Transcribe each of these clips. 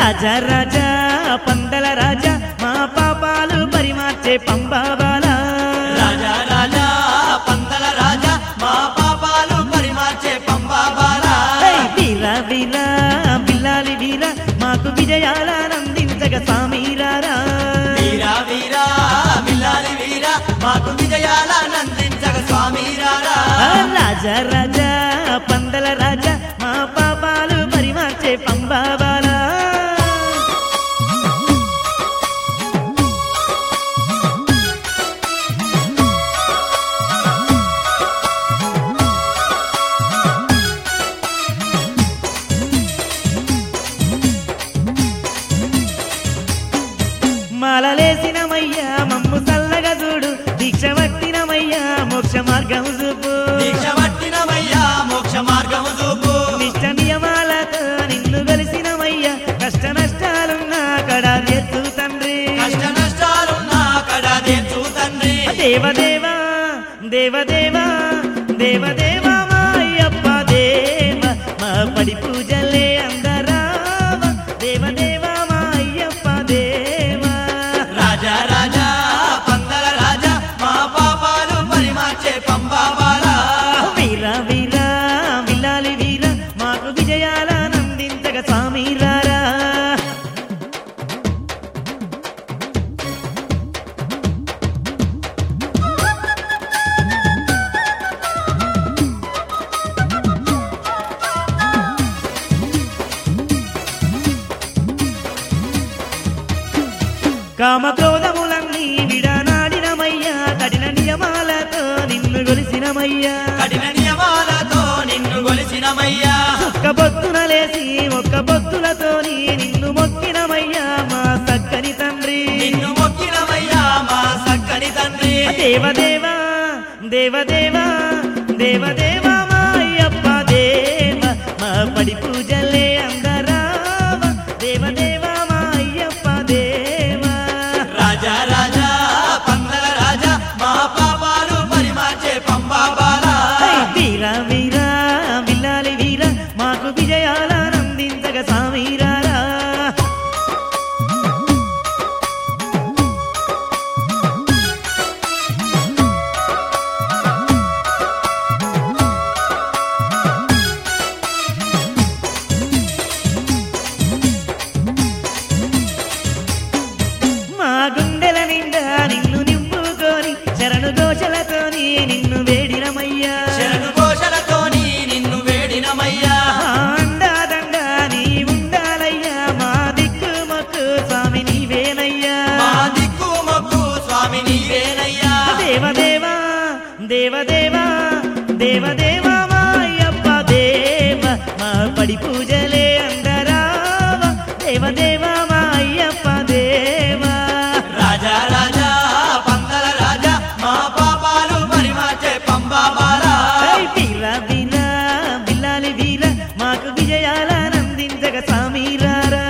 రాజా రాజా పందల రాజా మా పాపాలు పరిమార్చే పంబాబాలా రాజా రాజా పందల రాజా మా పాపాలు పరిమార్చే పంబాబాలా వీరా వీరా బిల్లాలి వీరా మాకు విజయాలనందించగ స్వామిరారా వీరా వీరా బిల్లాలి వీరా మాకు విజయాలనందించగ స్వామిరారా రాజా రాజా పందల రాజా మా పాపాలు పరిమార్చే పంబాబాలా మాలలేసినమయ్యా మమ్ము చల్లగా చూడు దీక్ష పట్టినమయ్యా మోక్ష మార్గం చూపు దీక్ష పట్టినమయ్యా మోక్ష మార్గం చూపు నిష్ట నియమాలతో నిన్ను కలిసినమయ్యా కష్ట నష్టాలున్నా కడా తీర్చు తండ్రి కష్ట నష్టాలున్నా కడా తీర్చు తండ్రి దేవదేవా దేవదేవా దేవదేవా మా అయ్యప్ప దేవ మా పడి పూజలే అందరావ దేవదేవా మా అయ్యప్ప దేవా రాజా రాజా పందల రాజా మా పాపాలు పరిమార్చే పంబాబాలా వీరా వీరా విల్లాలి వీరా మాకు విజయాలనందించగ స్వామిరారా కామక్రోధములన్నీ విడనాడినమయ్యా కఠిన నియమాలతో నిన్ను గొలిసినమయ్యా కఠిన నియమాలతో నిన్ను గొలిసినమయ్యా ఒక్క బొత్తున లేసి ఒక్క బొత్తులతోని నిన్ను మొక్కినమయ్యా మా సక్కని తండ్రి నిన్ను మొక్కినమయ్యా మా సక్కని తండ్రి దేవదేవా దేవదేవా దేవదేవా మా అయ్యప్ప దేవ మా పడి పూజలే అందరావ దేవదేవా మా అయ్యప్ప దేవా రాజా రాజా పందల రాజా మా పాపాలు పరిమార్చే పంబాబాలా వీరా వీరా విల్లాలి వీరా మాకు విజయాలనందించగ స్వామిరారా మా గుండెల నిండా నిన్ను నింపుకొని శరణు దోషలతోని నిన్ను వేడినమయ్యా శరణు ఘోషలతోని నిన్ను వేడినమయ్యా అండాదండ నీ ఉండాలయ్యా మా దిక్కు మొక్కు స్వామి నీవేనయ్యా మా దిక్కు మొక్కు స్వామి నీవేనయ్యా దేవదేవా దేవదేవా దేవదేవా మా అయ్యప్ప దేవ మా పడి పూజలే అందరావ దేవదేవా మా అయ్యప్ప దేవా రాజా రాజా పందల రాజా మా పాపాలు పరిమార్చే పంబాబాలా వీరా వీరా బిల్లాలి వీరా మాకు విజయాలనందించగ స్వామిరారా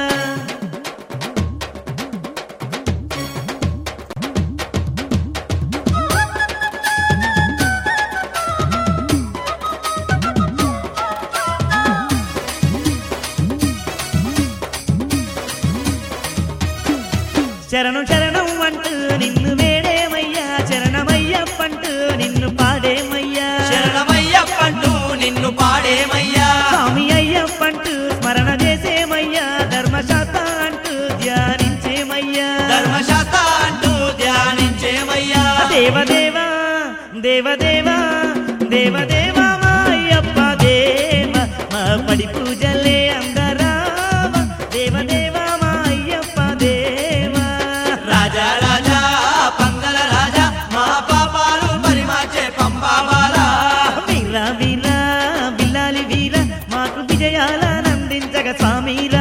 శరణం శరణం అంటూ నిన్ను వేడేమయ్యా శరణమయ్యప్పంటూ నిన్ను పాడేమయ్యా శరణమయ్యప్పంటూ నిన్ను పాడేమయ్యా స్వామి అయ్యప్పంటూ స్మరణ చేసేమయ్యా ధర్మశాస్త్ర అంటూ ధ్యానించేమయ్యా ధర్మశాస్త్ర అంటూ ధ్యానించేమయ్యా దేవదేవా దేవదేవా దేవదేవా మా అయ్యప్ప దేవ మా పడి పూజలే అందరావ దేవదేవా మా అయ్యప్ప దేవా రాజా రాజా పందల రాజా మా పాపాలు పరిమార్చే పంబాబాలా వీరా వీరా బిల్లాలి వీరా మాకు విజయాలనందించగ స్వామిరా